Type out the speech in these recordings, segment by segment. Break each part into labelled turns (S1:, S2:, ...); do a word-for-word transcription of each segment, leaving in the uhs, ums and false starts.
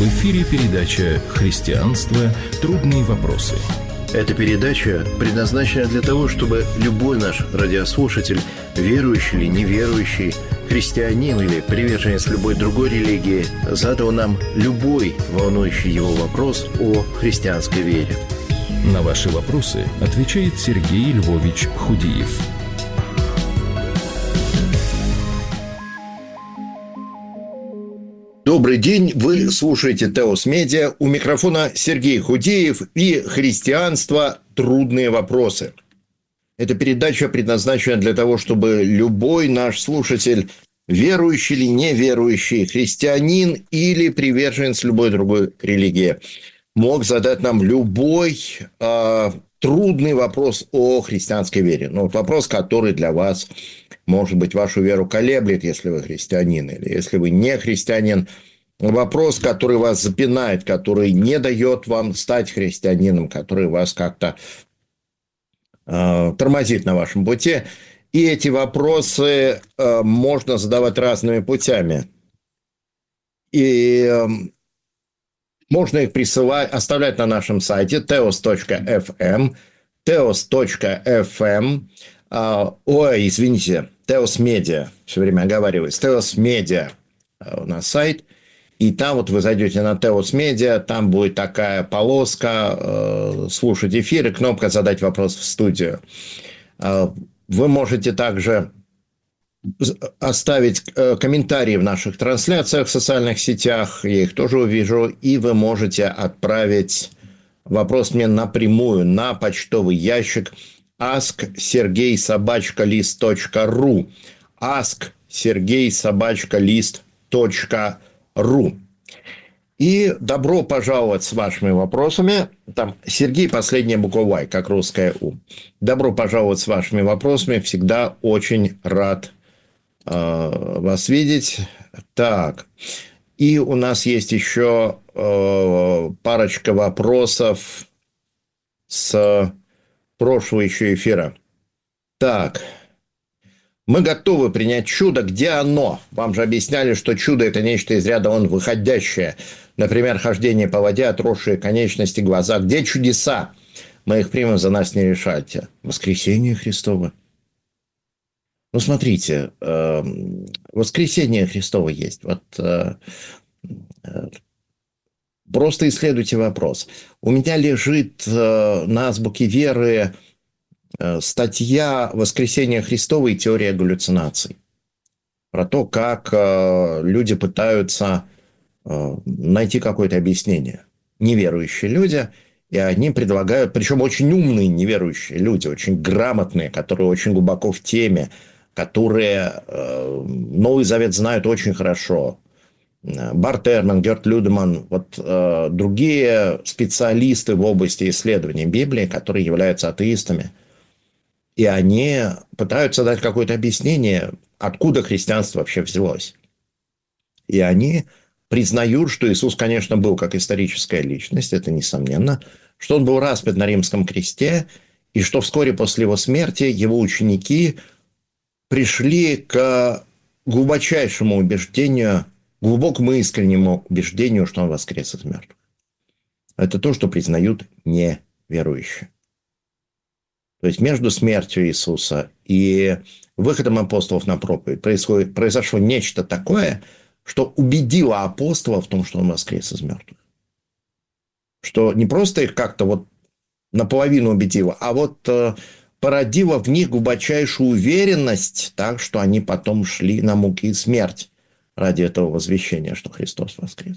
S1: В эфире передача «Христианство. Трудные вопросы».
S2: Эта передача предназначена для того, чтобы любой наш радиослушатель, верующий или неверующий, христианин или приверженец любой другой религии, задал нам любой волнующий его вопрос о христианской вере.
S1: На ваши вопросы отвечает Сергей Львович Худиев.
S3: Добрый день, вы слушаете Теос Медиа, у микрофона Сергей Худеев и «Христианство. Трудные вопросы». Эта передача предназначена для того, чтобы любой наш слушатель, верующий или неверующий, христианин или приверженец любой другой религии, мог задать нам любой э, трудный вопрос о христианской вере. Ну, вот вопрос, который для вас, может быть, вашу веру колеблет, если вы христианин, или если вы не христианин. Вопрос, который вас запинает, который не дает вам стать христианином, который вас как-то э, тормозит на вашем пути. И эти вопросы э, можно задавать разными путями. И э, можно их присылать, оставлять на нашем сайте теос точка эф эм, теос точка эф эм. Uh, ой, извините, Теос Медиа, все время оговариваюсь, Теос Медиа у нас сайт, и там вот вы зайдете на Теос Медиа, там будет такая полоска, uh, слушать эфир и кнопка «Задать вопрос в студию». Uh, вы можете также оставить uh, комментарии в наших трансляциях в социальных сетях, я их тоже увижу, и вы можете отправить вопрос мне напрямую на почтовый ящик ask сергей собака лист точка ру ask сергей собака лист точка ру. И добро пожаловать с вашими вопросами. Там Сергей, последняя буква Y, как русская У. Добро пожаловать с вашими вопросами. Всегда очень рад э, вас видеть. Так. И у нас есть еще э, парочка вопросов с прошлого еще эфира. Так. Мы готовы принять чудо. Где оно? Вам же объясняли, что чудо – это нечто из ряда вон выходящее. Например, хождение по воде, отросшие конечности, глаза. Где чудеса? Мы их примем, за нас не решайте. Воскресение Христово. Ну, смотрите. Э, воскресение Христово есть. Вот... Э, э, Просто исследуйте вопрос. У меня лежит э, на азбуке веры э, статья «Воскресение Христово и теория галлюцинаций». Про то, как э, люди пытаются э, найти какое-то объяснение. Неверующие люди, и они предлагают, причем очень умные неверующие люди, очень грамотные, которые очень глубоко в теме, которые э, Новый Завет знают очень хорошо. Барт Эрман, Герт Людеман, вот э, другие специалисты в области исследования Библии, которые являются атеистами. И они пытаются дать какое-то объяснение, откуда христианство вообще взялось. И они признают, что Иисус, конечно, был как историческая личность, это несомненно, что он был распят на римском кресте, и что вскоре после его смерти его ученики пришли к глубочайшему убеждению, глубокому искреннему убеждению, что он воскрес из мертвых. Это то, что признают неверующие. То есть между смертью Иисуса и выходом апостолов на проповедь происходит, произошло нечто такое, что убедило апостолов в том, что он воскрес из мертвых. Что не просто их как-то вот наполовину убедило, а вот э, породило в них глубочайшую уверенность, так что они потом шли на муки и смерть ради этого возвещения, что Христос воскрес.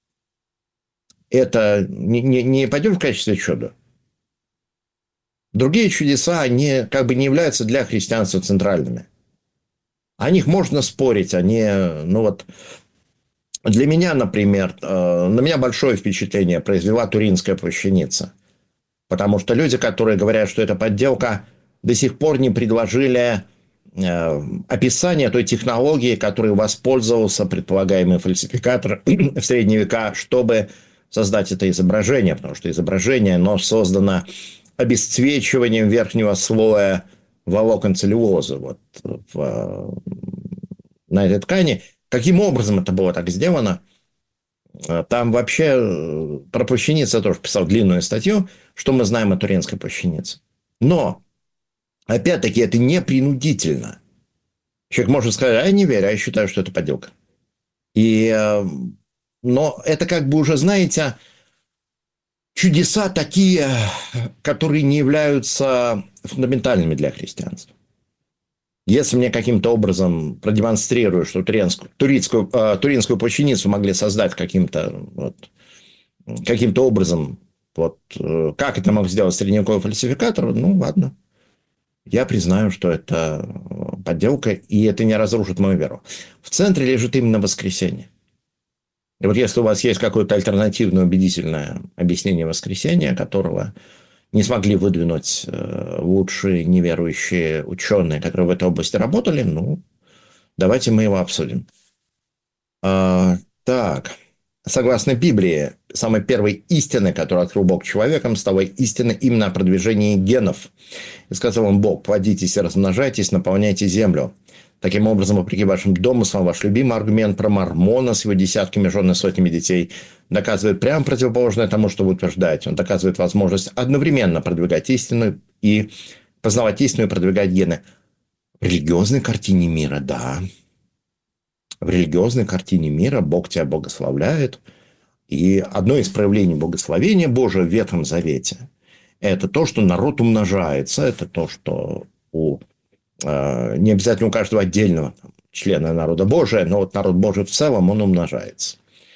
S3: Это не, не, не пойдет в качестве чуда. Другие чудеса, они как бы не являются для христианства центральными. О них можно спорить, они, ну вот, для меня, например, на меня большое впечатление произвела Туринская плащаница. Потому что люди, которые говорят, что это подделка, до сих пор не предложили описание той технологии, которой воспользовался предполагаемый фальсификатор в средние века, чтобы создать это изображение. Потому что изображение, оно создано обесцвечиванием верхнего слоя волокон целлюлозы вот, в, на этой ткани. Каким образом это было так сделано, Там вообще про плащаницу я тоже писал длинную статью, что мы знаем о туринской плащанице. Но, опять-таки, это не принудительно. Человек может сказать, а я не верю, а я считаю, что это подделка. И, но это как бы уже, знаете, чудеса такие, которые не являются фундаментальными для христианства. Если мне каким-то образом продемонстрируют, что туринскую, туринскую, э, туринскую плащаницу могли создать каким-то, вот, каким-то образом, вот, э, как это мог сделать средневековый фальсификатор, ну, ладно. Я признаю, что это подделка, и это не разрушит мою веру. В центре лежит именно воскресение. И вот если у вас есть какое-то альтернативное убедительное объяснение воскресения, которого не смогли выдвинуть лучшие неверующие ученые, которые в этой области работали, ну, давайте мы его обсудим. А, так, согласно Библии, самой первой истиной, которую открыл Бог человеком, стала истина именно о продвижении генов. И сказал он: Бог, плодитесь и размножайтесь, наполняйте землю. Таким образом, вопреки вашим домыслам, ваш любимый аргумент про Мормона с его десятками жен и сотнями детей доказывает прямо противоположное тому, что вы утверждаете. Он доказывает возможность одновременно продвигать истину и познавать истину и продвигать гены. В религиозной картине мира, да. В религиозной картине мира Бог тебя богословляет. И одно из проявлений богословения Божия в Ветхом Завете – это то, что народ умножается, это то, что у не обязательно у каждого отдельного члена народа Божия, но вот народ Божий в целом, он умножается.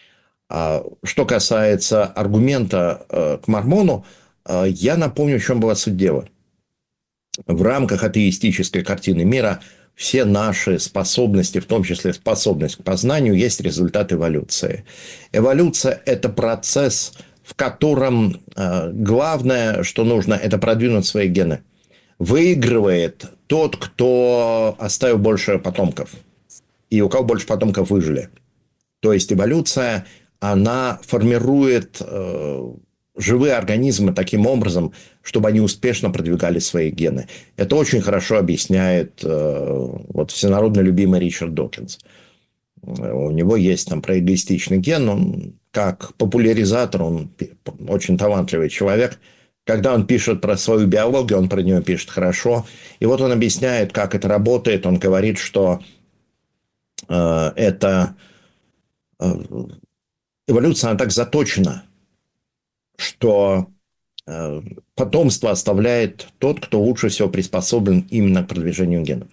S3: Что касается аргумента к Мормону, я напомню, в чем была суть дела. В рамках атеистической картины мира все наши способности, в том числе способность к познанию, есть результат эволюции. Эволюция – это процесс, в котором главное, что нужно, это продвинуть свои гены. Выигрывает тот, кто оставил больше потомков. И у кого больше потомков выжили. То есть эволюция, она формирует э, живые организмы таким образом, чтобы они успешно продвигали свои гены. Это очень хорошо объясняет э, вот всенародно любимый Ричард Докинс. У него есть там про эгоистичный ген. Он как популяризатор, он очень талантливый человек. Когда он пишет про свою биологию, он про нее пишет хорошо. И вот он объясняет, как это работает. Он говорит, что э, это э, эволюция, она так заточена, что э, потомство оставляет тот, кто лучше всего приспособлен именно к продвижению генов.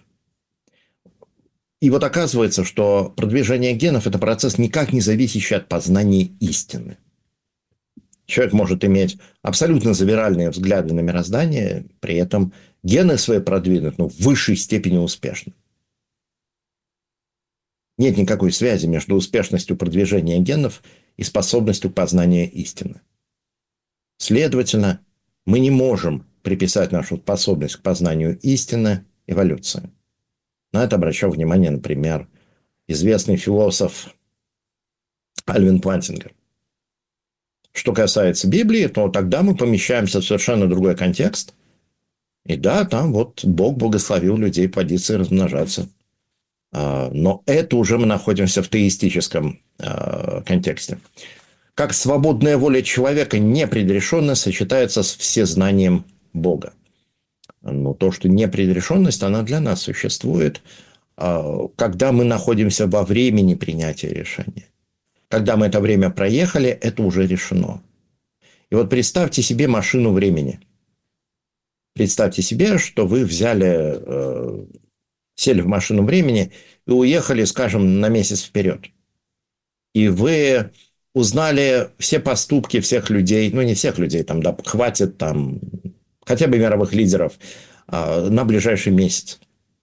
S3: И вот оказывается, что продвижение генов – это процесс, никак не зависящий от познания истины. Человек может иметь абсолютно завиральные взгляды на мироздание, при этом гены свои продвинуть, ну, в высшей степени успешно. Нет никакой связи между успешностью продвижения генов и способностью познания истины. Следовательно, мы не можем приписать нашу способность к познанию истины эволюции. На это обращал внимание, например, известный философ Альвин Плантингер. Что касается Библии, то тогда мы помещаемся в совершенно другой контекст. И да, там вот Бог благословил людей плодиться и размножаться. Но это уже мы находимся в теистическом контексте. Как свободная воля человека непредрешенно сочетается с всезнанием Бога. Но то, что непредрешенность, она для нас существует, когда мы находимся во времени принятия решения. Когда мы это время проехали, это уже решено. И вот представьте себе машину времени. Представьте себе, что вы взяли, э, сели в машину времени и уехали, скажем, на месяц вперед. И вы узнали все поступки всех людей, ну не всех людей, там, да, хватит там хотя бы мировых лидеров э, на ближайший месяц.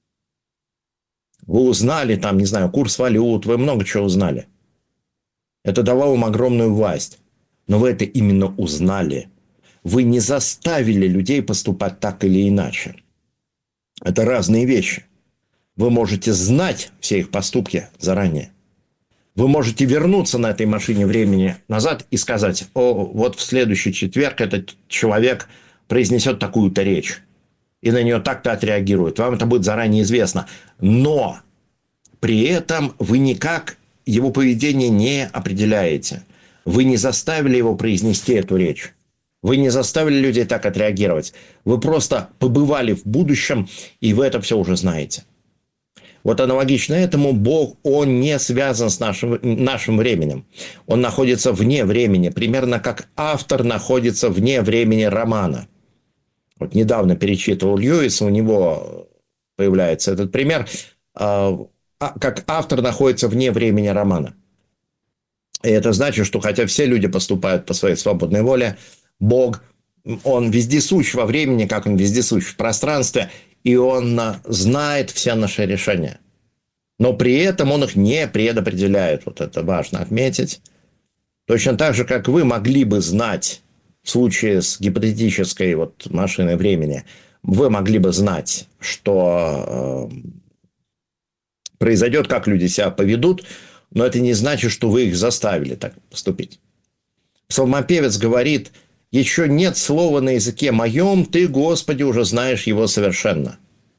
S3: Вы узнали там, не знаю, курс валют, вы много чего узнали. Это давало вам огромную власть. Но вы это именно узнали. Вы не заставили людей поступать так или иначе. Это разные вещи. Вы можете знать все их поступки заранее. Вы можете вернуться на этой машине времени назад и сказать: о, вот в следующий четверг этот человек произнесет такую-то речь. И на нее так-то отреагирует. Вам это будет заранее известно. Но при этом вы никак его поведение не определяете. Вы не заставили его произнести эту речь. Вы не заставили людей так отреагировать. Вы просто побывали в будущем, и вы это все уже знаете. Вот аналогично этому Бог, Он не связан с нашим, нашим временем. Он находится вне времени, примерно как автор находится вне времени романа. Вот недавно перечитывал Льюис, у него появляется этот пример, как автор находится вне времени романа. И это значит, что хотя все люди поступают по своей свободной воле, Бог, Он вездесущ во времени, как Он вездесущ в пространстве, и Он знает все наши решения. Но при этом Он их не предопределяет. Вот это важно отметить. Точно так же, как вы могли бы знать в случае с гипотетической вот машиной времени, вы могли бы знать, что э, произойдет, как люди себя поведут, но это не значит, что вы их заставили так поступить. Псалмопевец говорит: «Еще нет слова на языке моем, ты, Господи, уже знаешь его совершенно».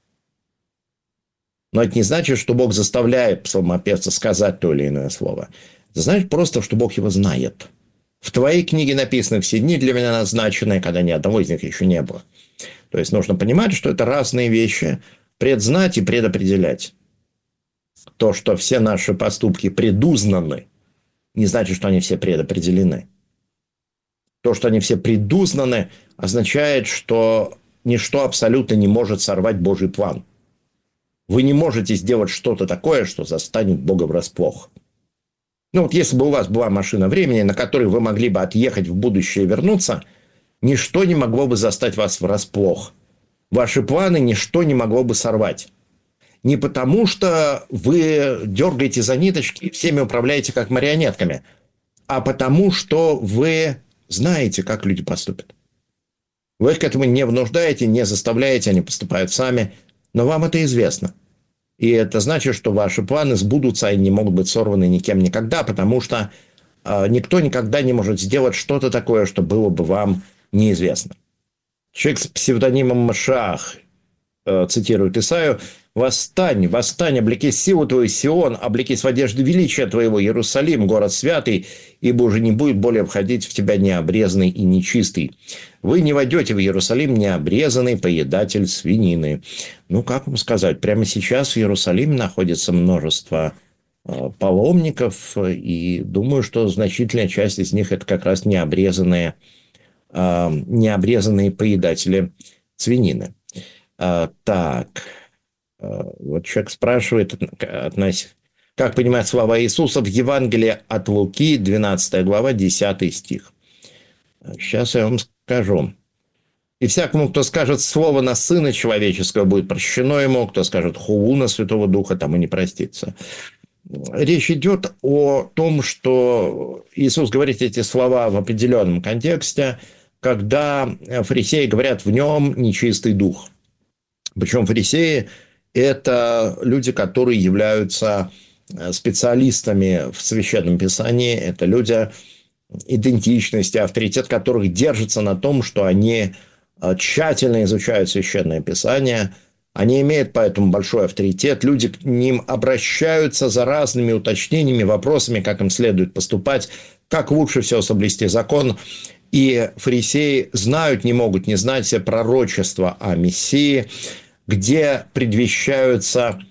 S3: Но это не значит, что Бог заставляет псалмопевца сказать то или иное слово. Это значит просто, что Бог его знает. В твоей книге написаны все дни для меня назначенные, когда ни одного из них еще не было. То есть нужно понимать, что это разные вещи. Предзнать и предопределять. То, что все наши поступки предузнаны, не значит, что они все предопределены. То, что они все предузнаны, означает, что ничто абсолютно не может сорвать Божий план. Вы не можете сделать что-то такое, что застанет Бога врасплох. Ну вот если бы у вас была машина времени, на которой вы могли бы отъехать в будущее и вернуться, ничто не могло бы застать вас врасплох. Ваши планы ничто не могло бы сорвать. Не потому, что вы дергаете за ниточки и всеми управляете как марионетками, а потому, что вы знаете, как люди поступят. Вы их к этому не вынуждаете, не заставляете, они поступают сами, но вам это известно. И это значит, что ваши планы сбудутся и не могут быть сорваны никем никогда, потому что э, никто никогда не может сделать что-то такое, что было бы вам неизвестно. Человек с псевдонимом Машиах э, цитирует Исаию: «Восстань, восстань, облекись силу твою, Сион, облекись в одежду величия твоего, Иерусалим, город святый, ибо уже не будет более входить в тебя необрезанный и нечистый. Вы не войдете в Иерусалим, необрезанный поедатель свинины». Ну, как вам сказать, прямо сейчас в Иерусалиме находится множество э, паломников, и думаю, что значительная часть из них это как раз необрезанные, э, необрезанные поедатели свинины. Э, так... Вот человек спрашивает, относится, как понимать слова Иисуса в Евангелии от Луки, двенадцатая глава, десятый стих. Сейчас я вам скажу. «И всякому, кто скажет слово на Сына Человеческого, будет прощено ему, кто скажет хулу на Святого Духа, тому не простится». Речь идет о том, что Иисус говорит эти слова в определенном контексте, когда фарисеи говорят: «В нем нечистый дух». Причем фарисеи – это люди, которые являются специалистами в Священном Писании. Это люди идентичности, авторитет которых держится на том, что они тщательно изучают Священное Писание. Они имеют поэтому большой авторитет. Люди к ним обращаются за разными уточнениями, вопросами, как им следует поступать, как лучше всего соблюсти закон. И фарисеи знают, не могут не знать все пророчества о Мессии, где предвещаются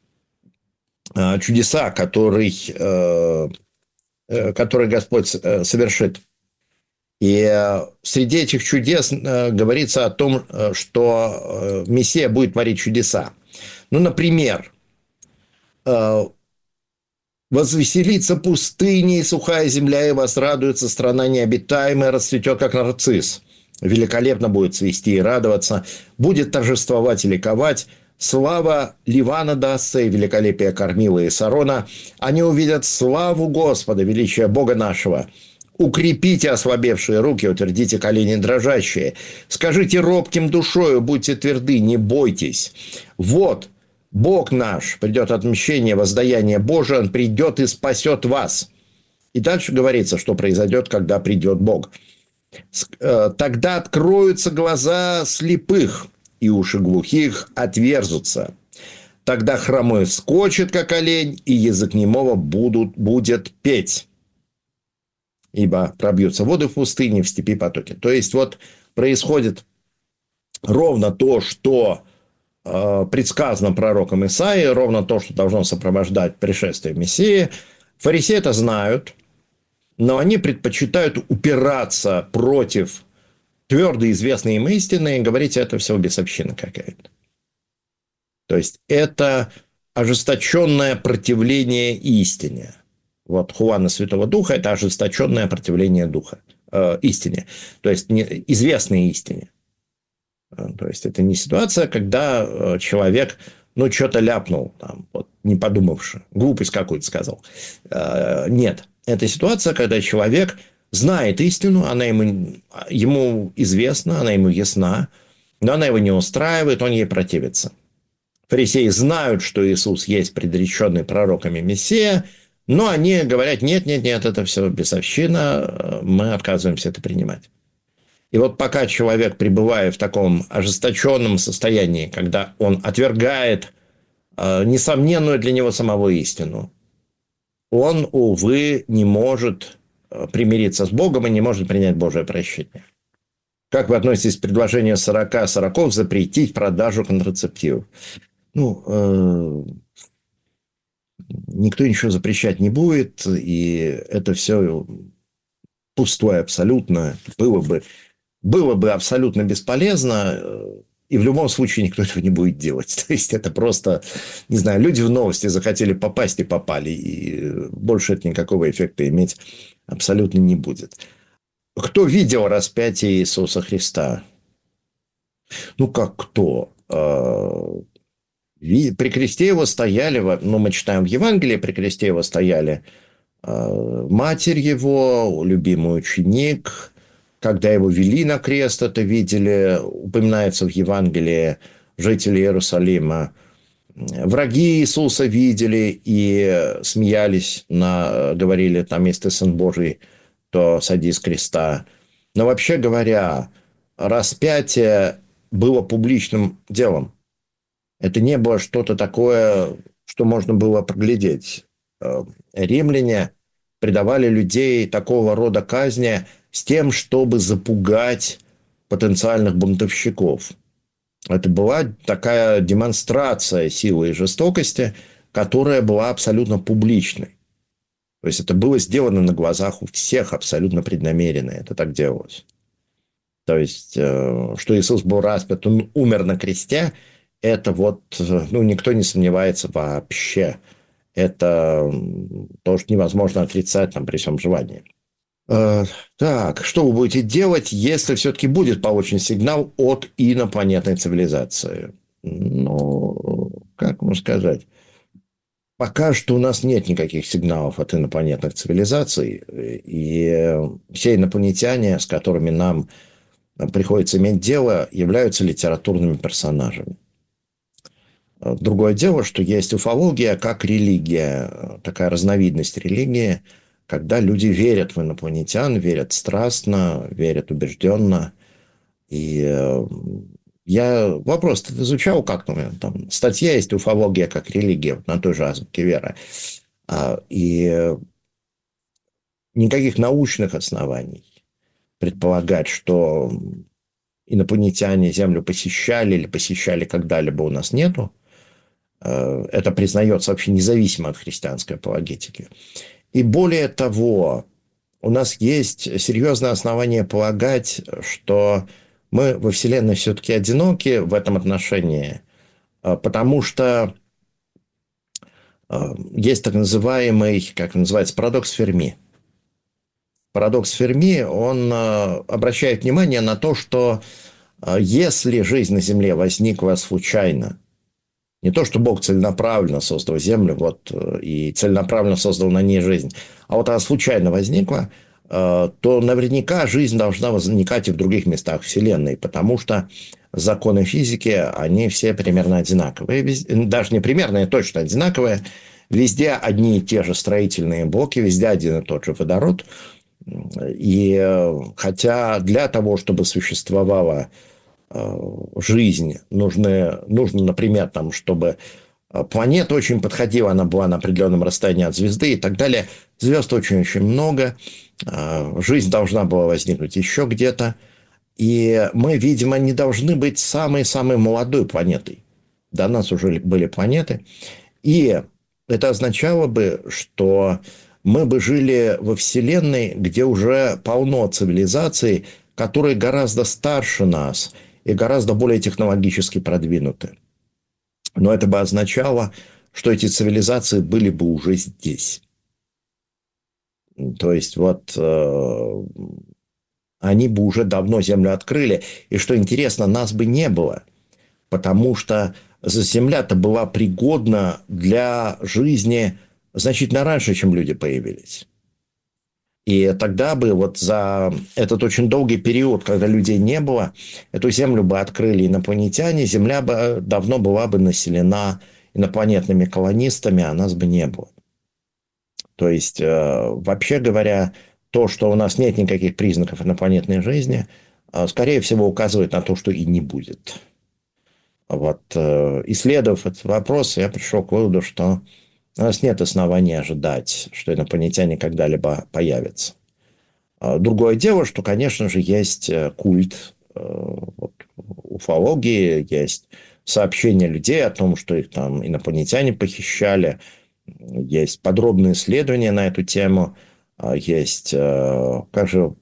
S3: э, чудеса, которые, э, э, которые Господь э, совершит. И э, среди этих чудес э, говорится о том, э, что э, Мессия будет творить чудеса. Ну, например, э, «Возвеселится пустыня и сухая земля, и возрадуется страна необитаемая, расцветет, как нарцисс. Великолепно будет цвести и радоваться, будет торжествовать и ликовать. Слава Ливана дастся, и великолепие Кормила и Сарона. Они увидят славу Господа, величие Бога нашего. Укрепите ослабевшие руки, утвердите колени дрожащие. Скажите робким душою, будьте тверды, не бойтесь. Вот, Бог наш, придет отмщение, воздаяние Божие, Он придет и спасет вас». И дальше говорится, что произойдет, когда придет Бог. «Тогда откроются глаза слепых, и уши глухих отверзутся. Тогда хромой вскочит, как олень, и язык немого будут, будет петь». ибо пробьются воды в пустыне, в степи потоки. То есть, вот происходит ровно то, что э, предсказано пророком Исаией, ровно то, что должно сопровождать пришествие Мессии. Фарисеи это знают, но они предпочитают упираться против твердо известной им истины и говорить, это все бесовщина какая-то. То есть, это ожесточенное противление истине. Вот Хуана Святого Духа – это ожесточенное противление духа, э, истине. То есть, не, известной истине. То есть, это не ситуация, когда человек, ну, что-то ляпнул, там, вот, не подумавши, глупость какую-то сказал. Э, нет. Это ситуация, когда человек знает истину, она ему, ему известна, она ему ясна, но она его не устраивает, он ей противится. Фарисеи знают, что Иисус есть предреченный пророками Мессия, но они говорят, нет, нет, нет, это все бесовщина, мы отказываемся это принимать. И вот пока человек, пребывая в таком ожесточенном состоянии, когда он отвергает э, несомненную для него самого истину, он, увы, не может примириться с Богом и не может принять Божие прощение. Как вы относитесь к предложению сорока сороков запретить продажу контрацептивов? Ну, э, никто ничего запрещать не будет, и это все пустое абсолютно. Было бы, было бы абсолютно бесполезно, и в любом случае никто этого не будет делать. То есть, это просто, не знаю, люди в новости захотели попасть и попали, и больше это никакого эффекта иметь абсолютно не будет. Кто видел распятие Иисуса Христа? Ну, как кто? При кресте его стояли, ну, мы читаем в Евангелии, при кресте его стояли матерь его, любимый ученик. Когда его вели на крест, это видели, упоминается в Евангелии жители Иерусалима. Враги Иисуса видели и смеялись, на, говорили, там, если ты Сын Божий, то сойди с креста. Но вообще говоря, распятие было публичным делом. Это не было что-то такое, что можно было проглядеть. Римляне предавали людей такого рода казни с тем, чтобы запугать потенциальных бунтовщиков. Это была такая демонстрация силы и жестокости, которая была абсолютно публичной. То есть, это было сделано на глазах у всех абсолютно преднамеренно. Это так делалось. То есть, что Иисус был распят, он умер на кресте, это вот, ну, никто не сомневается вообще. Это тоже невозможно отрицать там, при всем желании. Так, что вы будете делать, если все-таки будет получен сигнал от инопланетной цивилизации? Ну, как вам сказать? Пока что у нас нет никаких сигналов от инопланетных цивилизаций, и все инопланетяне, с которыми нам приходится иметь дело, являются литературными персонажами. Другое дело, что есть уфология как религия, такая разновидность религии, когда люди верят в инопланетян, верят страстно, верят убежденно. И я вопрос изучал как-то, там статья есть «Уфология как религия» на той же азбуке веры. И никаких научных оснований предполагать, что инопланетяне Землю посещали или посещали когда-либо, у нас нету. Это признается вообще независимо от христианской апологетики. И более того, у нас есть серьезное основание полагать, что мы во Вселенной все-таки одиноки в этом отношении, потому что есть так называемый, как он называется, парадокс Ферми. Парадокс Ферми, он обращает внимание на то, что если жизнь на Земле возникла случайно, не то, что Бог целенаправленно создал Землю вот, и целенаправленно создал на ней жизнь, а вот она случайно возникла, то наверняка жизнь должна возникать и в других местах Вселенной, потому что законы физики, они все примерно одинаковые. Даже не примерно, а точно одинаковые. Везде одни и те же строительные блоки, везде один и тот же водород. И хотя для того, чтобы существовала жизнь, нужно, нужно, например, там, чтобы Планета очень подходила, она была на определенном расстоянии от звезды и так далее. Звезд очень-очень много. Жизнь должна была возникнуть еще где-то. И мы, видимо, не должны быть самой-самой молодой планетой. До нас уже были планеты. И это означало бы, что мы бы жили во Вселенной, где уже полно цивилизаций, которые гораздо старше нас и гораздо более технологически продвинуты. Но это бы означало, что эти цивилизации были бы уже здесь. То есть, вот э, они бы уже давно Землю открыли. И что интересно, нас бы не было, потому что Земля-то была пригодна для жизни значительно раньше, чем люди появились. И тогда бы вот за этот очень долгий период, когда людей не было, эту Землю бы открыли инопланетяне, Земля бы давно была бы населена инопланетными колонистами, а нас бы не было. То есть, вообще говоря, то, что у нас нет никаких признаков инопланетной жизни, скорее всего, указывает на то, что и не будет. Вот, исследовав этот вопрос, я пришел к выводу, что у нас нет оснований ожидать, что инопланетяне когда-либо появятся. Другое дело, что, конечно же, есть культ вот, уфологии, есть сообщения людей о том, что их там инопланетяне похищали, есть подробные исследования на эту тему, есть, как же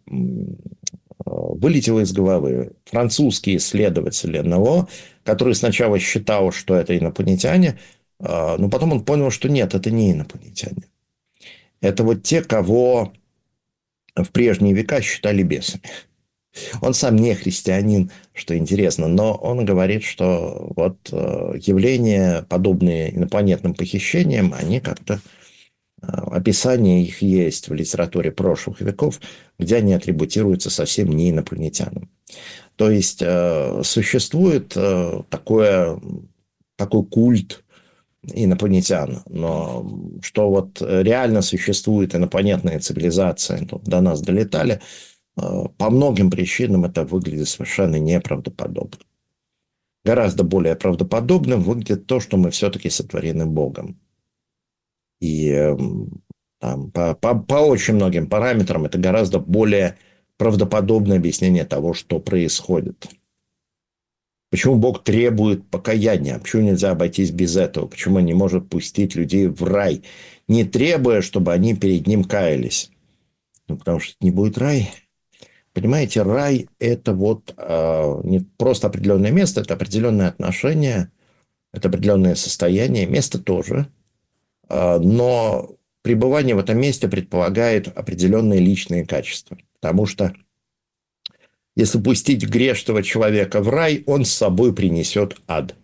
S3: вылетело из головы, французский исследователь эн эл о, который сначала считал, что это инопланетяне, но потом он понял, что нет, это не инопланетяне. Это вот те, кого в прежние века считали бесами. Он сам не христианин, что интересно, но он говорит, что вот явления, подобные инопланетным похищениям, они как-то... Описание их есть в литературе прошлых веков, где они атрибутируются совсем не инопланетянам. То есть, существует такое, такой культ инопланетян, но что вот реально существует инопланетная цивилизация, до нас долетали, по многим причинам это выглядит совершенно неправдоподобно. Гораздо более правдоподобным выглядит то, что мы все-таки сотворены Богом. И там, по, по, по очень многим параметрам это гораздо более правдоподобное объяснение того, что происходит. Почему Бог требует покаяния? Почему нельзя обойтись без этого? Почему он не может пустить людей в рай, не требуя, чтобы они перед ним каялись? Ну, потому что не будет рай. Понимаете, рай – это вот э, не просто определенное место, это определенное отношение, это определенное состояние, место тоже. Но пребывание в этом месте предполагает определенные личные качества. Потому что если пустить грешного человека в рай, он с собой принесет ад.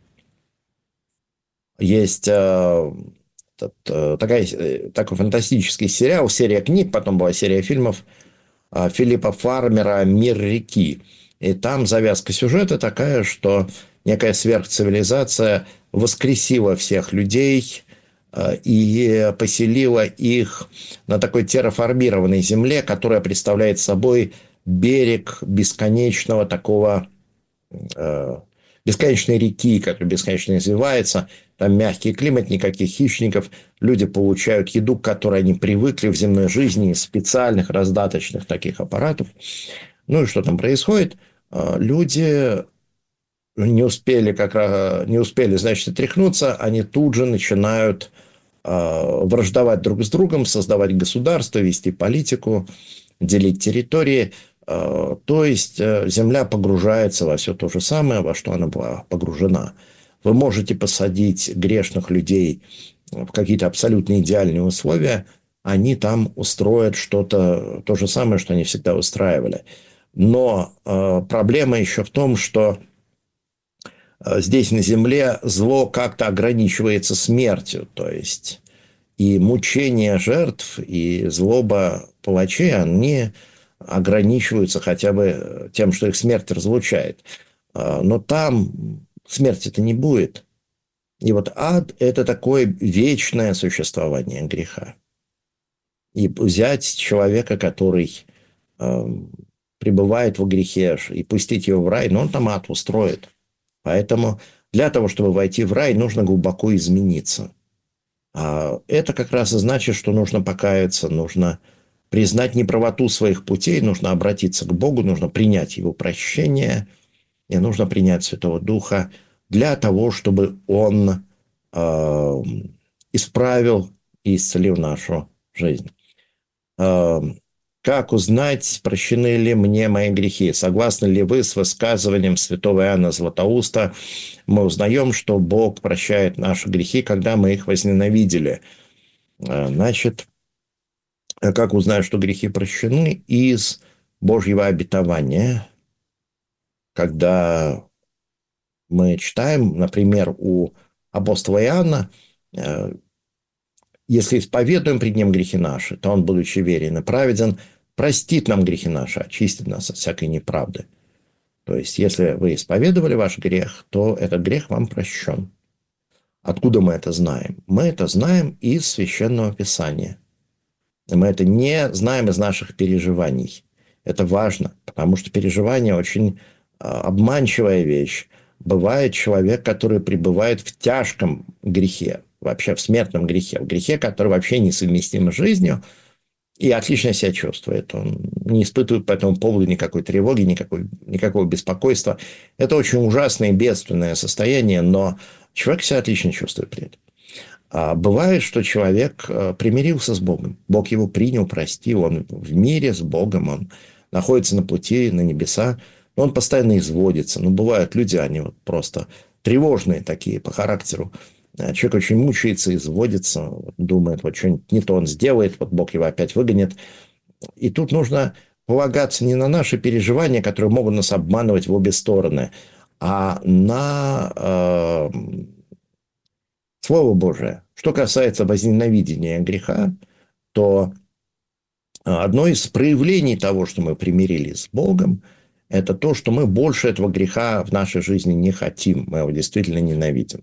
S3: Есть э, такая, такой фантастический сериал, серия книг, потом была серия фильмов э, Филиппа Фармера «Мир реки». И там завязка сюжета такая, что некая сверхцивилизация воскресила всех людей и поселила их на такой терраформированной земле, которая представляет собой берег бесконечного такого, э, бесконечной реки, которая бесконечно извивается. Там мягкий климат, никаких хищников. Люди получают еду, к которой они привыкли в земной жизни, из специальных раздаточных таких аппаратов. Ну и что там происходит? Люди не успели, как раз, не успели, значит, отряхнуться, они тут же начинают э, враждовать друг с другом, создавать государство, вести политику, делить территории. Э, то есть, э, земля погружается во все то же самое, во что она была погружена. Вы можете посадить грешных людей в какие-то абсолютно идеальные условия, они там устроят что-то, то же самое, что они всегда устраивали. Но э, проблема еще в том, что здесь на земле зло как-то ограничивается смертью, то есть и мучения жертв, и злоба палачей, они ограничиваются хотя бы тем, что их смерть разлучает. Но там смерти-то не будет. И вот ад – это такое вечное существование греха. И взять человека, который э, пребывает во грехе, и пустить его в рай, но он там ад устроит. Поэтому для того, чтобы войти в рай, нужно глубоко измениться. А это как раз и значит, что нужно покаяться, нужно признать неправоту своих путей, нужно обратиться к Богу, нужно принять Его прощение, и нужно принять Святого Духа для того, чтобы Он э, исправил и исцелил нашу жизнь. Э, как узнать, прощены ли мне мои грехи? Согласны ли вы с высказыванием святого Иоанна Златоуста? Мы узнаем, что Бог прощает наши грехи, когда мы их возненавидели. Значит, как узнать, что грехи прощены? Из Божьего обетования. Когда мы читаем, например, у апостола Иоанна, если исповедуем пред Ним грехи наши, то Он, будучи верен и праведен, простит нам грехи наши, очистит нас от всякой неправды. То есть, если вы исповедовали ваш грех, то этот грех вам прощен. Откуда мы это знаем? Мы это знаем из Священного Писания. Мы это не знаем из наших переживаний. Это важно, потому что переживание очень обманчивая вещь. Бывает человек, который пребывает в тяжком грехе, вообще в смертном грехе, в грехе, который вообще несовместим с жизнью, и отлично себя чувствует. Он не испытывает по этому поводу никакой тревоги, никакой, никакого беспокойства. Это очень ужасное и бедственное состояние, но человек себя отлично чувствует при этом. А бывает, что человек примирился с Богом. Бог его принял, простил, он в мире с Богом, он находится на пути, на небеса, но он постоянно изводится. Ну, бывают люди, они вот просто тревожные такие по характеру. Человек очень мучается, изводится, думает, вот что-нибудь не то он сделает, вот Бог его опять выгонит. И тут нужно полагаться не на наши переживания, которые могут нас обманывать в обе стороны, а на э, Слово Божие. Что касается возненавидения греха, то одно из проявлений того, что мы примирились с Богом, это то, что мы больше этого греха в нашей жизни не хотим, мы его действительно ненавидим.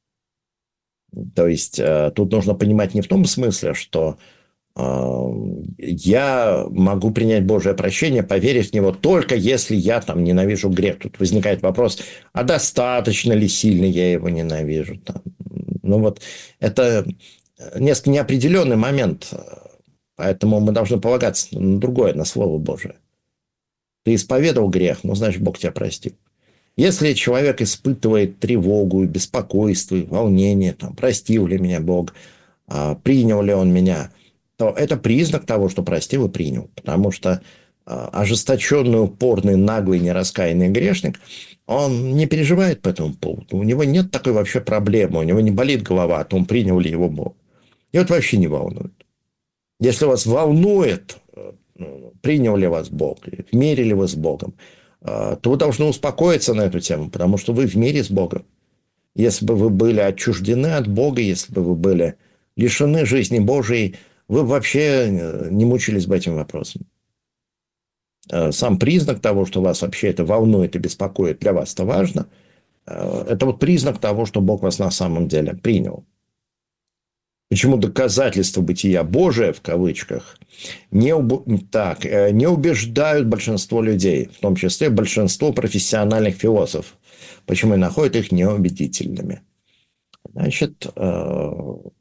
S3: То есть, тут нужно понимать не в том смысле, что э, я могу принять Божие прощение, поверив в него, только если я там ненавижу грех. Тут возникает вопрос, а достаточно ли сильно я его ненавижу? Там, ну вот, это несколько неопределенный момент, поэтому мы должны полагаться на другое, на Слово Божие. Ты исповедовал грех, ну, значит, Бог тебя простил. Если человек испытывает тревогу, беспокойство, волнение, там, простил ли меня Бог, принял ли он меня, то это признак того, что простил и принял. Потому что ожесточенный, упорный, наглый, нераскаянный грешник, он не переживает по этому поводу. У него нет такой вообще проблемы, у него не болит голова, то он принял ли его Бог. И вот вообще не волнует. Если вас волнует, принял ли вас Бог, в мире ли вы с Богом, то вы должны успокоиться на эту тему, потому что вы в мире с Богом. Если бы вы были отчуждены от Бога, если бы вы были лишены жизни Божией, вы вообще не мучились бы этим вопросом. Сам признак того, что вас вообще это волнует и беспокоит, для вас это важно, это вот признак того, что Бог вас на самом деле принял. Почему доказательства бытия Божия, в кавычках, не, уб... так, не убеждают большинство людей, в том числе большинство профессиональных философов. Почему и находят их неубедительными? Значит, потому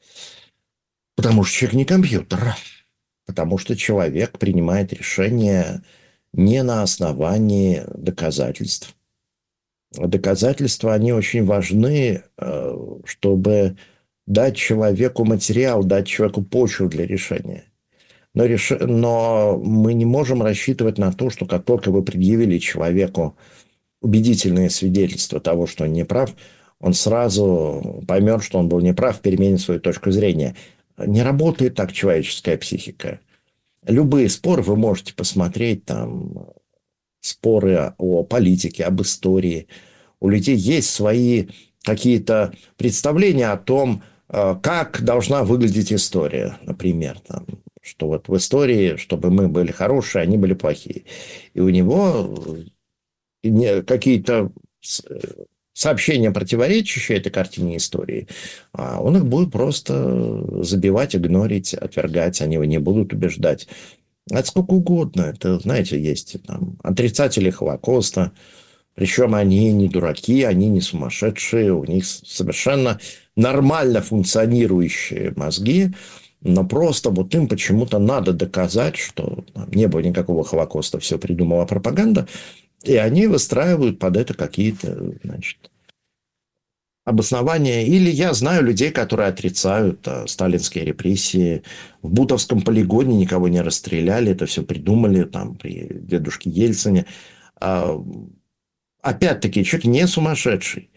S3: что человек не компьютер. Потому что человек принимает решения не на основании доказательств. Доказательства, они очень важны, чтобы дать человеку материал, дать человеку почву для решения. Но, реш... Но мы не можем рассчитывать на то, что как только вы предъявили человеку убедительные свидетельства того, что он не прав, он сразу поймет, что он был неправ, переменит свою точку зрения. Не работает так человеческая психика. Любые споры вы можете посмотреть, там, споры о политике, об истории. У людей есть свои какие-то представления о том, как должна выглядеть история, например, там, что вот в истории, чтобы мы были хорошие, они были плохие. И у него какие-то сообщения, противоречащие этой картине истории, он их будет просто забивать, игнорить, отвергать, они его не будут убеждать. Это сколько угодно. Это, знаете, есть там отрицатели Холокоста, Причем они не дураки, они не сумасшедшие, у них совершенно нормально функционирующие мозги, но просто вот им почему-то надо доказать, что не было никакого Холокоста, все придумала пропаганда, и они выстраивают под это какие-то, значит, обоснования. Или я знаю людей, которые отрицают а, сталинские репрессии. В Бутовском полигоне никого не расстреляли, это все придумали там при дедушке Ельцине. А, опять-таки, человек не сумасшедший.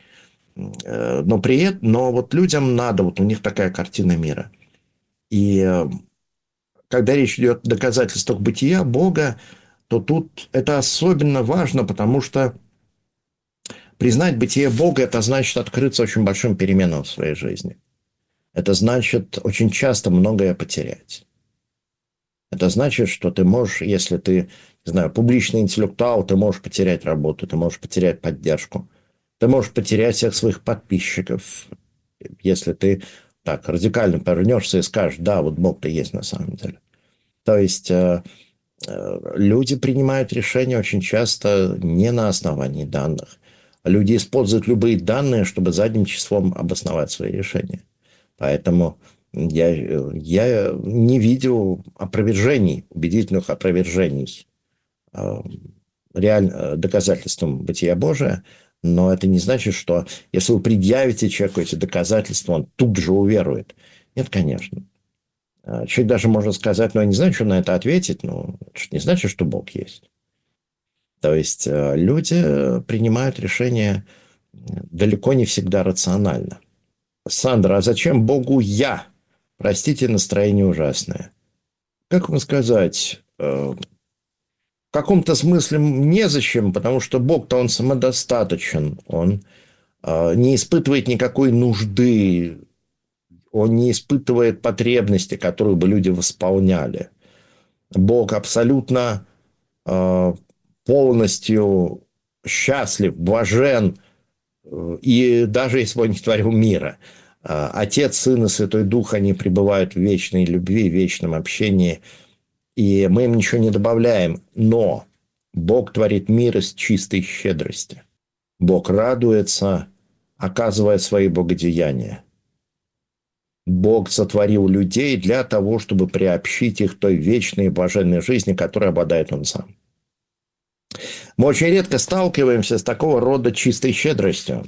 S3: Но при этом, но вот людям надо, вот у них такая картина мира. И когда речь идет о доказательствах бытия Бога, то тут это особенно важно, потому что признать бытие Бога – это значит открыться очень большим переменам в своей жизни. Это значит очень часто многое потерять. Это значит, что ты можешь, если ты, не знаю, публичный интеллектуал, ты можешь потерять работу, ты можешь потерять поддержку, ты можешь потерять всех своих подписчиков, если ты так радикально повернешься и скажешь, да, вот Бог-то есть на самом деле. То есть э, э, люди принимают решения очень часто не на основании данных. Люди используют любые данные, чтобы задним числом обосновать свои решения. Поэтому я, я не видел опровержений, убедительных опровержений э, реально, доказательством бытия Божия. Но это не значит, что если вы предъявите человеку эти доказательства, он тут же уверует. Нет, конечно. Человек даже может сказать, ну, я не знаю, что на это ответить, но это не значит, что Бог есть. То есть люди принимают решения далеко не всегда рационально. Сандра, а зачем Богу я? Простите, настроение ужасное. Как вам сказать... В каком-то смысле незачем, потому что Бог-то он самодостаточен, он э, не испытывает никакой нужды, он не испытывает потребности, которые бы люди восполняли. Бог абсолютно э, полностью счастлив, блажен, э, и даже если бы он не творил мира. Э, Отец, Сын и Святой Дух, они пребывают в вечной любви, в вечном общении. И мы им ничего не добавляем. Но Бог творит мир из чистой щедрости. Бог радуется, оказывая свои благодеяния. Бог сотворил людей для того, чтобы приобщить их к той вечной и блаженной жизни, которой обладает Он сам. Мы очень редко сталкиваемся с такого рода чистой щедростью.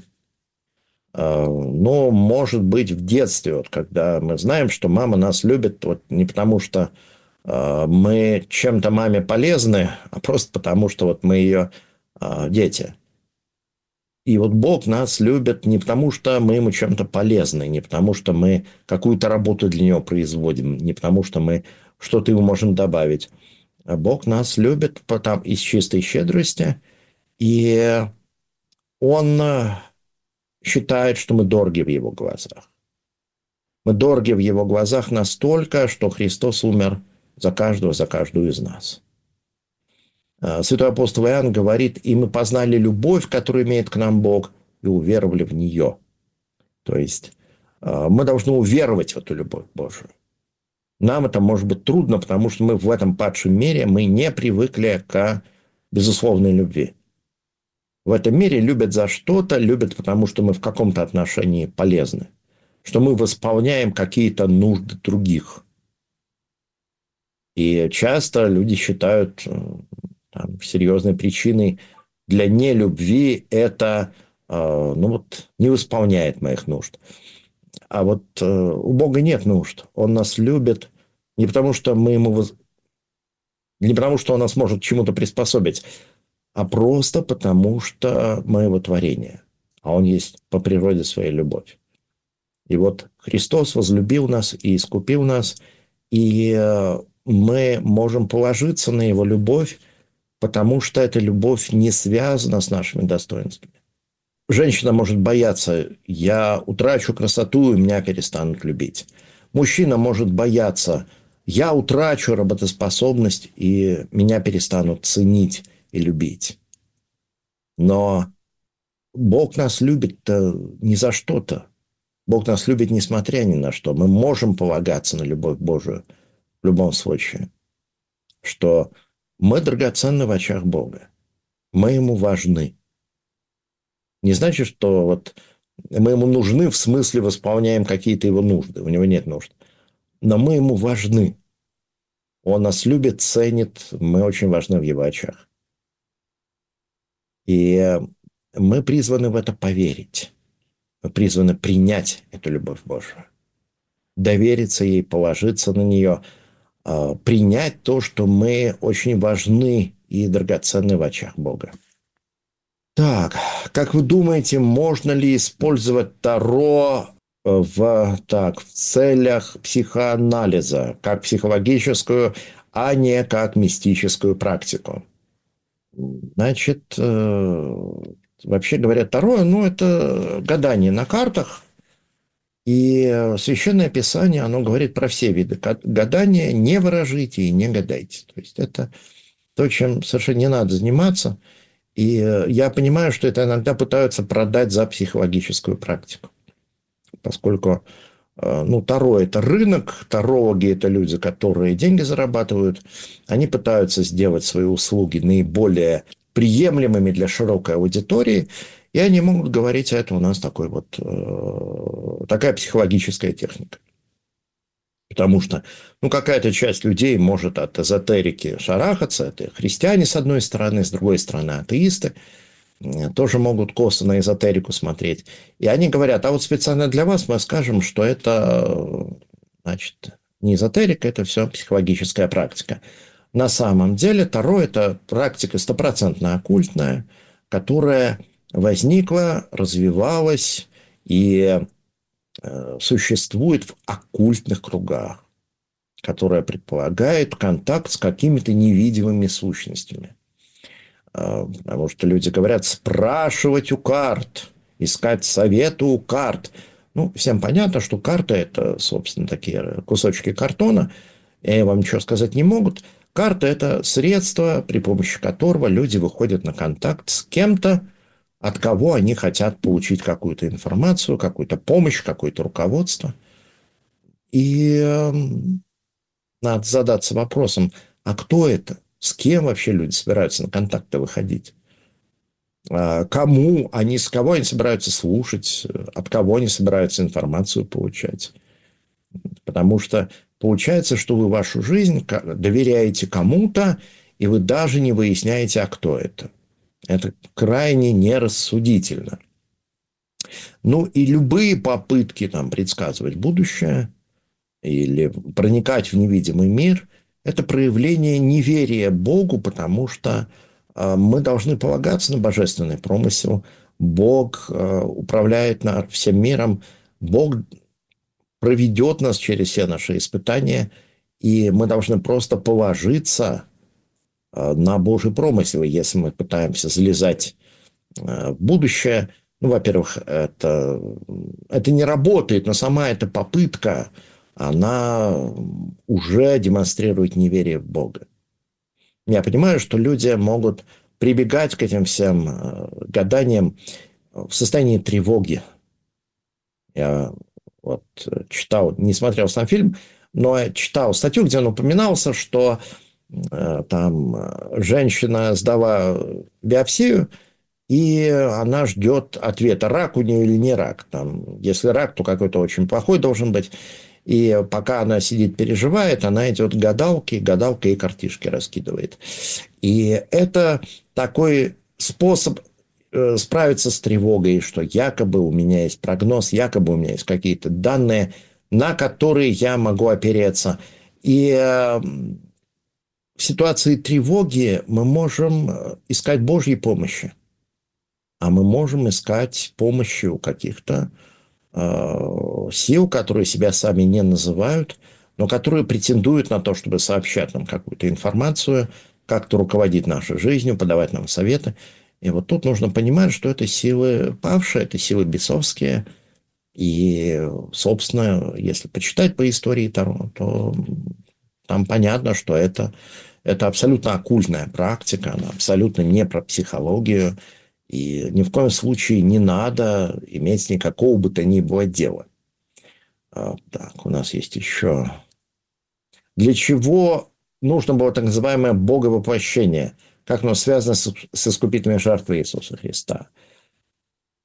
S3: Но, может быть, в детстве, вот, когда мы знаем, что мама нас любит вот, не потому, что мы чем-то маме полезны, а просто потому, что вот мы ее дети. И вот Бог нас любит не потому, что мы ему чем-то полезны, не потому, что мы какую-то работу для него производим, не потому, что мы что-то ему можем добавить. А Бог нас любит потом из чистой щедрости, и Он считает, что мы дороги в его глазах. Мы дороги в его глазах настолько, что Христос умер за каждого, за каждую из нас. Святой апостол Иоанн говорит, и мы познали любовь, которую имеет к нам Бог, и уверовали в нее. То есть мы должны уверовать в эту любовь Божию. Нам это может быть трудно, потому что мы в этом падшем мире, мы не привыкли к безусловной любви. В этом мире любят за что-то, любят потому, что мы в каком-то отношении полезны, что мы восполняем какие-то нужды других. И часто люди считают там, серьезной причиной для нелюбви это э, ну вот, не восполняет моих нужд. А вот э, у Бога нет нужд. Он нас любит не потому, что мы ему воз... не потому, что он нас может чему-то приспособить, а просто потому, что мы его творение. А он есть по природе своей любовь. И вот Христос возлюбил нас и искупил нас, и э, мы можем положиться на его любовь, потому что эта любовь не связана с нашими достоинствами. Женщина может бояться, я утрачу красоту, и меня перестанут любить. Мужчина может бояться, я утрачу работоспособность, и меня перестанут ценить и любить. Но Бог нас любит-то не за что-то. Бог нас любит несмотря ни на что. Мы можем полагаться на любовь Божию в любом случае. Что мы драгоценны в очах Бога. Мы Ему важны. Не значит, что вот мы ему нужны, в смысле восполняем какие-то его нужды. У него нет нужд. Но мы ему важны. Он нас любит, ценит. Мы очень важны в его очах. И мы призваны в это поверить. Мы призваны принять эту любовь Божию. Довериться ей, положиться на нее. Принять то, что мы очень важны и драгоценны в очах Бога. Так, как вы думаете, можно ли использовать Таро в, так, в целях психоанализа, как психологическую, а не как мистическую практику? Значит, вообще говоря, Таро, ну, это гадание на картах. И Священное Писание, оно говорит про все виды гадания. Не выражите и не гадайте. То есть, это то, чем совершенно не надо заниматься. И я понимаю, что это иногда пытаются продать за психологическую практику. Поскольку, ну, Таро – это рынок, тарологи – это люди, которые деньги зарабатывают. Они пытаются сделать свои услуги наиболее приемлемыми для широкой аудитории. И они могут говорить, а это у нас такой вот, такая психологическая техника. Потому что, ну, какая-то часть людей может от эзотерики шарахаться. Это христиане, с одной стороны, с другой стороны, атеисты. Тоже могут косо на эзотерику смотреть. И они говорят, а вот специально для вас мы скажем, что это, значит, не эзотерика, это все психологическая практика. На самом деле Таро – это практика стопроцентно оккультная, которая возникла, развивалась и существует в оккультных кругах, которая предполагает контакт с какими-то невидимыми сущностями. Потому что люди говорят спрашивать у карт, искать советы у карт. Ну, всем понятно, что карта – это, собственно, такие кусочки картона, и вам ничего сказать не могут. Карта – это средство, при помощи которого люди выходят на контакт с кем-то, от кого они хотят получить какую-то информацию, какую-то помощь, какое-то руководство. И э, надо задаться вопросом, а кто это? С кем вообще люди собираются на контакты выходить? А кому они, с кого они собираются слушать? От кого они собираются информацию получать? Потому что получается, что вы вашу жизнь доверяете кому-то, и вы даже не выясняете, а кто это. Это крайне нерассудительно. Ну и любые попытки там, предсказывать будущее или проникать в невидимый мир – это проявление неверия Богу, потому что э, мы должны полагаться на божественный промысел. Бог э, управляет над всем миром. Бог проведет нас через все наши испытания, и мы должны просто положиться на Божий промысел. Если мы пытаемся залезать в будущее, ну, во-первых, это, это не работает, но сама эта попытка, она уже демонстрирует неверие в Бога. Я понимаю, что люди могут прибегать к этим всем гаданиям в состоянии тревоги. Я вот читал, не смотрел сам фильм, но читал статью, где он упоминался, что там женщина сдала биопсию, и она ждет ответа, рак у нее или не рак. Там, если рак, то какой-то очень плохой должен быть. И пока она сидит, переживает, она идет к гадалке, гадалка ей картишки раскидывает. И это такой способ справиться с тревогой, что якобы у меня есть прогноз, якобы у меня есть какие-то данные, на которые я могу опереться. И в ситуации тревоги мы можем искать Божьей помощи, а мы можем искать помощи у каких-то э, сил, которые себя сами не называют, но которые претендуют на то, чтобы сообщать нам какую-то информацию, как-то руководить нашей жизнью, подавать нам советы. И вот тут нужно понимать, что это силы павшие, это силы бесовские. И, собственно, если почитать по истории Таро, то там понятно, что это... Это абсолютно оккультная практика, она абсолютно не про психологию, и ни в коем случае не надо иметь никакого бы то ни было дела. Так, у нас есть еще... Для чего нужно было так называемое боговоплощение? Как оно связано с искупительной жертвой Иисуса Христа?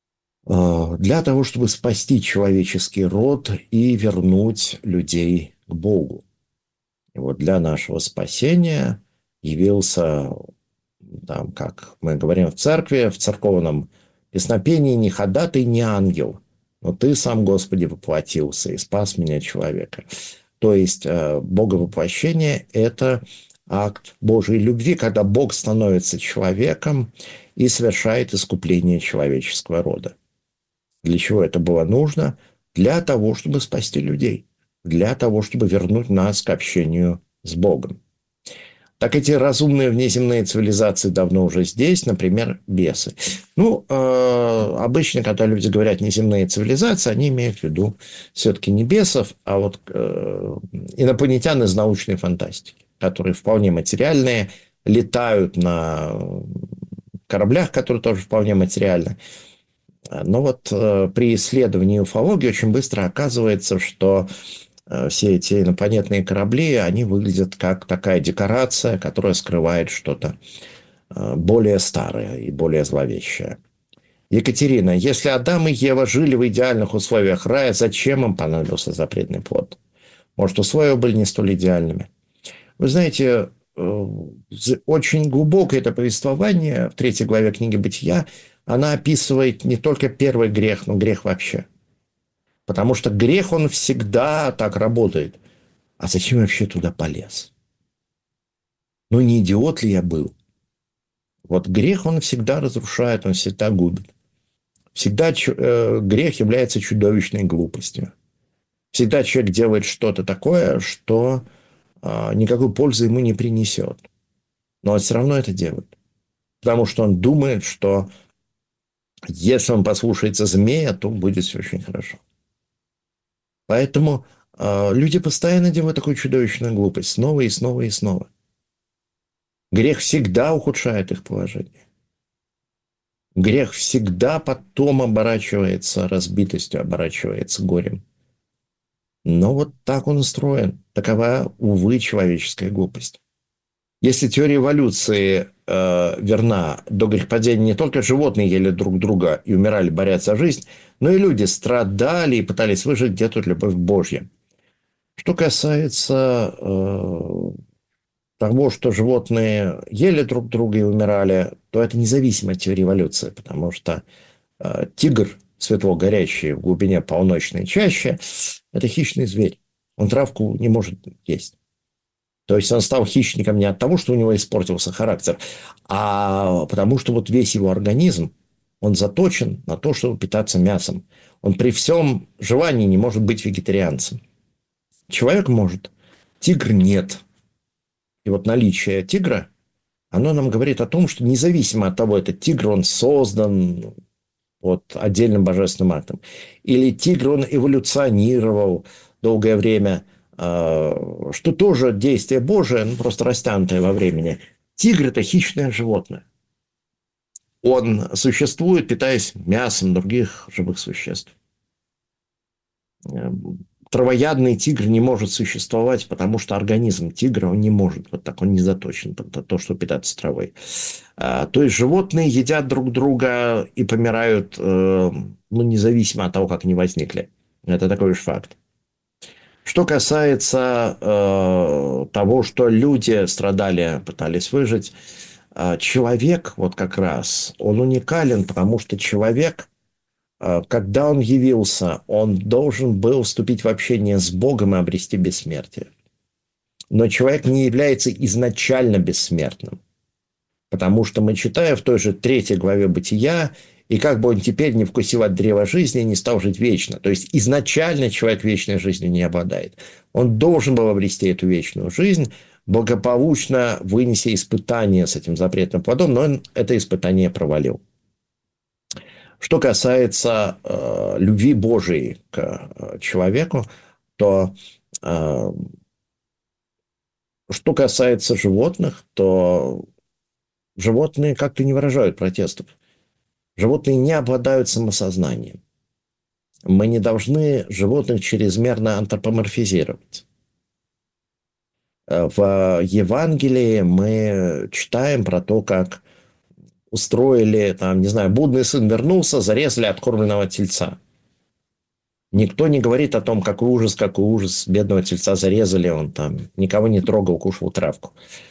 S3: для того, чтобы спасти человеческий род и вернуть людей к Богу. И вот для нашего спасения явился, там, как мы говорим в церкви, в церковном песнопении, не ходатай, не ангел, но ты сам, Господи, воплотился и спас меня, человека. То есть боговоплощение – это акт Божьей любви, когда Бог становится человеком и совершает искупление человеческого рода. Для чего это было нужно? Для того, чтобы спасти людей, для того, чтобы вернуть нас к общению с Богом. Так эти разумные внеземные цивилизации давно уже здесь, например, бесы. Ну, э, обычно, когда люди говорят неземные цивилизации, они имеют в виду все-таки не бесов, а вот э, инопланетян из научной фантастики, которые вполне материальные, летают на кораблях, которые тоже вполне материальны. Но вот э, при исследовании уфологии очень быстро оказывается, что все эти инопланетные корабли, они выглядят как такая декорация, которая скрывает что-то более старое и более зловещее. Екатерина, если Адам и Ева жили в идеальных условиях рая, зачем им понадобился запретный плод? Может, условия были не столь идеальными? Вы знаете, очень глубокое это повествование в третьей главе книги «Бытия», она описывает не только первый грех, но грех вообще. Потому что грех, он всегда так работает. А зачем я вообще туда полез? Ну, не идиот ли я был? Вот грех, он всегда разрушает, он всегда губит. Всегда э, грех является чудовищной глупостью. Всегда человек делает что-то такое, что э, никакой пользы ему не принесет. Но он все равно это делает. Потому что он думает, что если он послушается змея, то будет все очень хорошо. Поэтому э, люди постоянно делают такую чудовищную глупость снова и снова и снова. Грех всегда ухудшает их положение. Грех всегда потом оборачивается разбитостью, оборачивается горем. Но вот так он устроен. Такова, увы, человеческая глупость. Если теория эволюции э, верна, до грехопадения не только животные ели друг друга и умирали, борясь за жизнь, но и люди страдали и пытались выжить, где тут любовь Божья. Что касается э, того, что животные ели друг друга и умирали, то это независимо от теории эволюции, потому что э, тигр, светло горящий в глубине полночной чащи, это хищный зверь. Он травку не может есть. То есть он стал хищником не от того, что у него испортился характер, а потому что вот весь его организм, он заточен на то, чтобы питаться мясом. Он при всем желании не может быть вегетарианцем. Человек может, тигр нет. И вот наличие тигра, оно нам говорит о том, что независимо от того, этот тигр, он создан вот отдельным божественным актом, или тигр, он эволюционировал долгое время, что тоже действие Божие, ну, просто растянутое во времени. Тигр – это хищное животное. Он существует, питаясь мясом других живых существ. Травоядный тигр не может существовать, потому что организм тигра, он не может, вот так он не заточен под то, что питаться травой. То есть животные едят друг друга и помирают, ну, независимо от того, как они возникли. Это такой уж факт. Что касается э, того, что люди страдали, пытались выжить, э, человек вот как раз, он уникален, потому что человек, э, когда он явился, он должен был вступить в общение с Богом и обрести бессмертие. Но человек не является изначально бессмертным, потому что мы читаем в той же третьей главе Бытия, и как бы он теперь не вкусил от древа жизни, не стал жить вечно. То есть изначально человек вечной жизнью не обладает. Он должен был обрести эту вечную жизнь, благополучно вынеся испытание с этим запретным плодом, но он это испытание провалил. Что касается э, любви Божией к э, человеку, то э, что касается животных, то животные как-то не выражают протестов. Животные не обладают самосознанием. Мы не должны животных чрезмерно антропоморфизировать. В Евангелии мы читаем про то, как устроили, там, не знаю, блудный сын вернулся, зарезали откормленного тельца. Никто не говорит о том, какой ужас, какой ужас, бедного тельца зарезали, он там никого не трогал, кушал травку.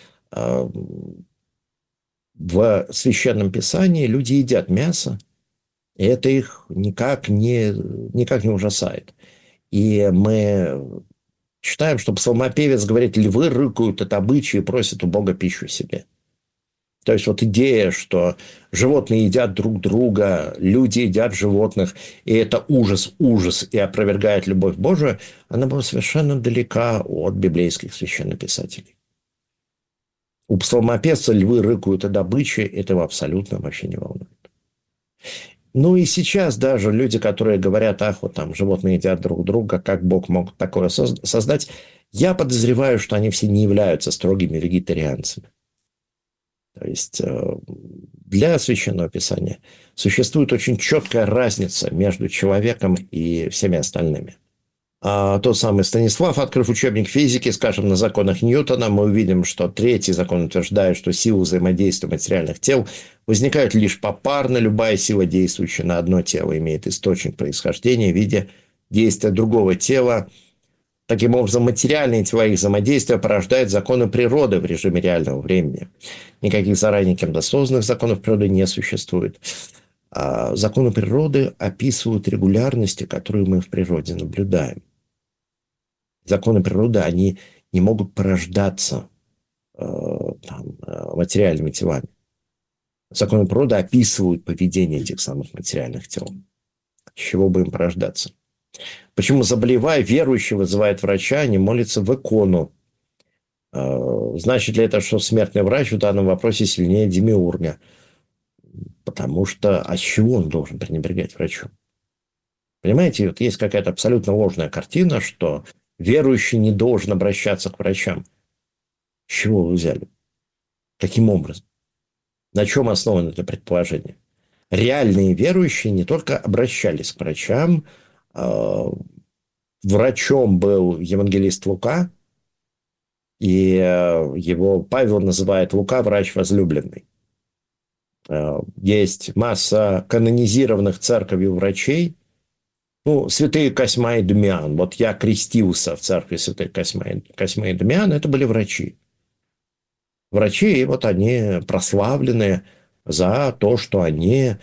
S3: В Священном Писании люди едят мясо, и это их никак не, никак не ужасает. И мы читаем, что псалмопевец говорит, львы рыкают от обычаи и просят у Бога пищу себе. То есть вот идея, что животные едят друг друга, люди едят животных, и это ужас, ужас, и опровергает любовь Божию, она была совершенно далека от библейских священнописателей. У псалмопевца львы рыкают о добыче, этого абсолютно вообще не волнует. Ну и сейчас даже люди, которые говорят, ах, вот там животные едят друг друга, как Бог мог такое создать, я подозреваю, что они все не являются строгими вегетарианцами. То есть для Священного Писания существует очень четкая разница между человеком и всеми остальными. А тот самый Станислав, открыв учебник физики, скажем, на законах Ньютона, мы увидим, что третий закон утверждает, что силы взаимодействия материальных тел возникают лишь попарно. Любая сила, действующая на одно тело, имеет источник происхождения в виде действия другого тела. Таким образом, материальные тела их взаимодействия порождают законы природы в режиме реального времени. Никаких заранее кем-то созданных законов природы не существует. А законы природы описывают регулярности, которые мы в природе наблюдаем. Законы природы, они не могут порождаться э, там, материальными телами. Законы природы описывают поведение этих самых материальных тел. С чего бы им порождаться? Почему, заболевая, верующий вызывает врача, а не молится в икону? Значит ли это, что смертный врач в данном вопросе сильнее демиурга? Потому что от чего он должен пренебрегать врачу? Понимаете, вот есть какая-то абсолютно ложная картина, что верующий не должен обращаться к врачам. С чего вы взяли? Каким образом? На чем основано это предположение? Реальные верующие не только обращались к врачам. Врачом был евангелист Лука, и его Павел называет Лука врач возлюбленный. Есть масса канонизированных церковью врачей. Ну, святые Косьма и Дамиан. Вот я крестился в церкви святых Косьма и Дамиан. Это были врачи. Врачи, и вот они прославлены за то, что они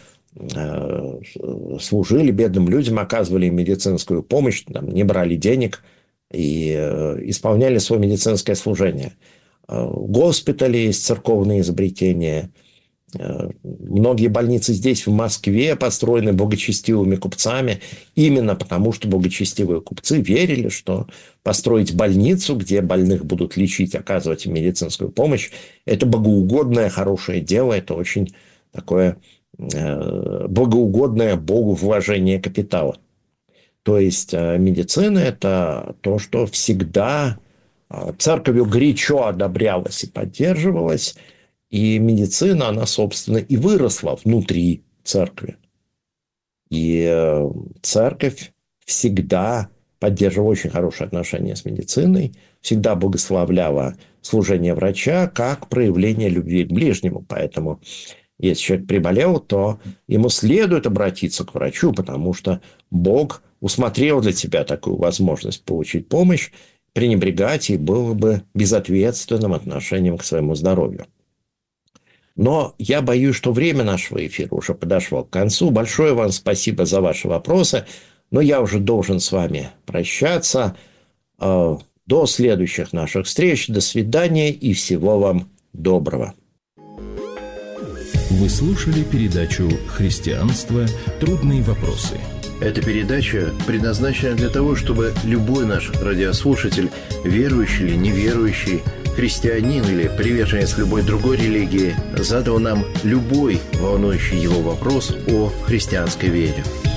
S3: служили бедным людям, оказывали им медицинскую помощь, там, не брали денег и исполняли свое медицинское служение. Госпитали есть церковные изобретения. Многие больницы здесь, в Москве, построены благочестивыми купцами, именно потому, что благочестивые купцы верили, что построить больницу, где больных будут лечить, оказывать им медицинскую помощь, это богоугодное, хорошее дело, это очень такое богоугодное Богу вложение капитала. То есть медицина – это то, что всегда церковью горячо одобрялось и поддерживалось, и медицина, она, собственно, и выросла внутри церкви. И церковь всегда поддерживала очень хорошие отношения с медициной, всегда благословляла служение врача как проявление любви к ближнему. Поэтому, если человек приболел, то ему следует обратиться к врачу, потому что Бог усмотрел для тебя такую возможность получить помощь, пренебрегать и было бы безответственным отношением к своему здоровью. Но я боюсь, что время нашего эфира уже подошло к концу. Большое вам спасибо за ваши вопросы. Но я уже должен с вами прощаться. До следующих наших встреч. До свидания и всего вам доброго.
S1: Вы слушали передачу «Христианство. Трудные вопросы».
S2: Эта передача предназначена для того, чтобы любой наш радиослушатель, верующий или неверующий, христианин или приверженец любой другой религии, задал нам любой волнующий его вопрос о христианской вере.